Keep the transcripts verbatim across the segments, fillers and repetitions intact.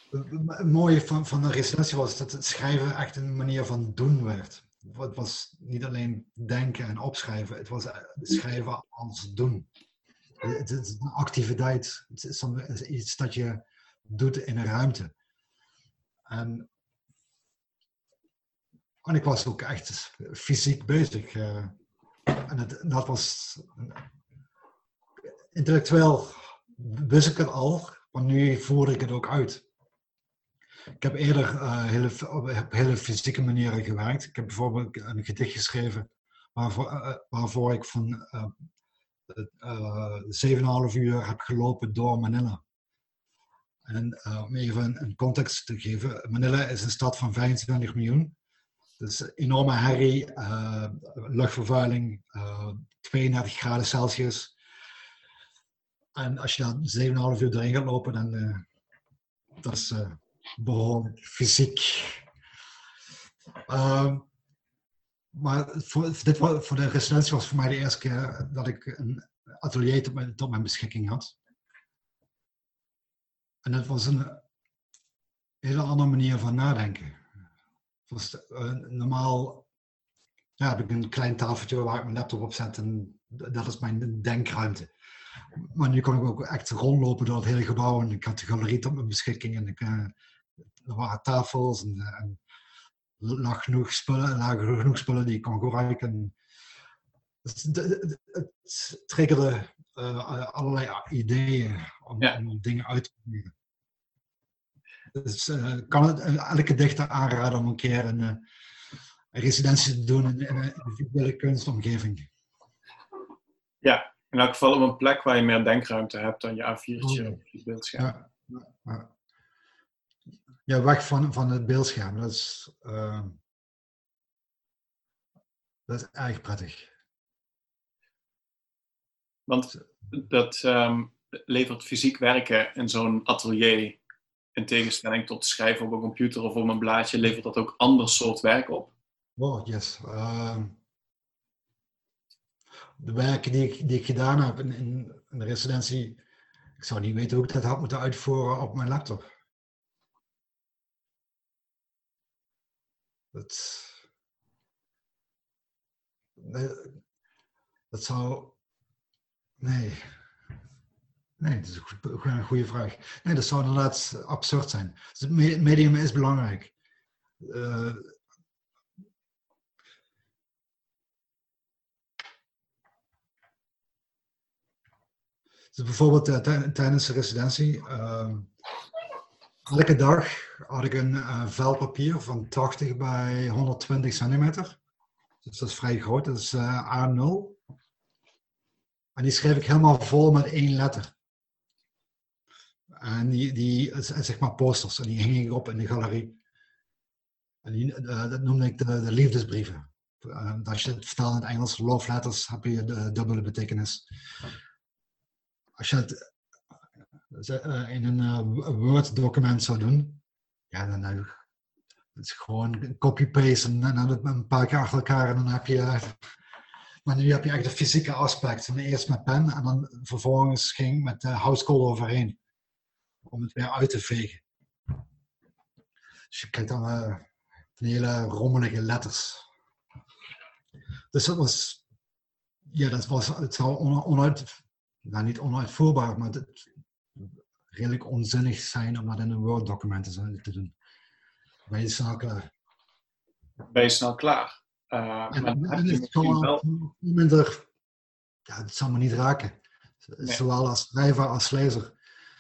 Het mooie van, van de residentie was dat het schrijven echt een manier van doen werd. Het was niet alleen denken en opschrijven, het was schrijven als doen. Het is een activiteit, het is iets dat je doet in een ruimte. En, en ik was ook echt fysiek bezig. En het, dat was intellectueel wist ik het al, maar nu voerde ik het ook uit. Ik heb eerder uh, hele, op hele fysieke manieren gewerkt. Ik heb bijvoorbeeld een gedicht geschreven waarvoor, uh, waarvoor ik van uh, uh, zeven komma vijf uur heb gelopen door Manila. En uh, om even een, een context te geven, Manila is een stad van vijfentwintig miljoen. Dus enorme herrie, uh, luchtvervuiling, uh, tweeëndertig graden Celsius. En als je daar zeven komma vijf uur doorheen gaat lopen, dan uh, dat is uh, behoorlijk fysiek. Uh, maar voor, dit, voor de residentie was voor mij de eerste keer dat ik een atelier tot mijn, tot mijn beschikking had. En dat was een hele andere manier van nadenken. Was, uh, normaal ja, heb ik een klein tafeltje waar ik mijn laptop op zet en dat is mijn denkruimte. Maar nu kon ik ook echt rondlopen door het hele gebouw en ik had de galerie tot mijn beschikking en ik, uh, er waren tafels en, en lag genoeg spullen, lagen genoeg spullen die ik kon gebruiken. Het, het, het triggerde uh, allerlei ideeën om, ja. om dingen uit te proberen. Dus ik uh, kan het elke dichter aanraden om een keer een, uh, een residentie te doen in, in een visuele kunstomgeving. Ja, in elk geval op een plek waar je meer denkruimte hebt dan je A viertje op je beeldscherm. Ja, ja, ja, weg van, van het beeldscherm. Dat is, uh, dat is erg prettig. Want dat um, levert fysiek werken in zo'n atelier, in tegenstelling tot schrijven op een computer of op een blaadje, levert dat ook ander soort werk op? Oh, yes. Uh, de werken die ik, die ik gedaan heb in, in, in de residentie, ik zou niet weten hoe ik dat had moeten uitvoeren op mijn laptop. Dat, nee, dat zou... Nee. Nee, dat is een, goed, een goede vraag. Nee, dat zou inderdaad absurd zijn. Dus het medium is belangrijk. Uh, dus bijvoorbeeld uh, tijdens de residentie, uh, elke dag had ik een uh, vel papier van tachtig bij honderdtwintig centimeter. Dus dat is vrij groot, dat is uh, A nul. En die schreef ik helemaal vol met één letter. En die, die zeg maar posters, en die hing ik op in de galerie. En die, uh, dat noemde ik de, de liefdesbrieven. Uh, als je het vertaalt in het Engels, love letters, heb je de dubbele betekenis. Als je het uh, in een uh, Word-document zou doen, ja, dan uh, het is gewoon copy-paste en dan een paar keer achter elkaar en dan heb je... Uh, maar nu heb je echt de fysieke aspect. En eerst met pen en dan vervolgens ging met de houtskool overheen. Om het weer uit te vegen. Dus je krijgt dan uh, hele rommelige letters. Dus dat was, ja, dat was, het zou on, onuit, nou niet onuitvoerbaar, maar het, redelijk onzinnig zijn om dat in een Word-document te doen. Ben je snel klaar. Ben je snel klaar. Uh, en maar en heb je het misschien wel... minder, ja, het zal me niet raken. Nee. Zowel als schrijver als lezer.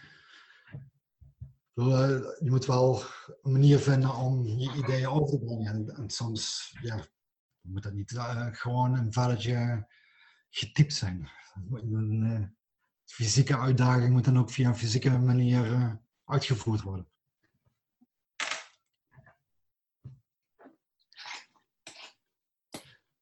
Je moet wel een manier vinden om je ideeën over te brengen. En, en soms ja, moet dat niet uh, gewoon een velletje getypt zijn. Een uh, fysieke uitdaging moet dan ook via een fysieke manier uh, uitgevoerd worden.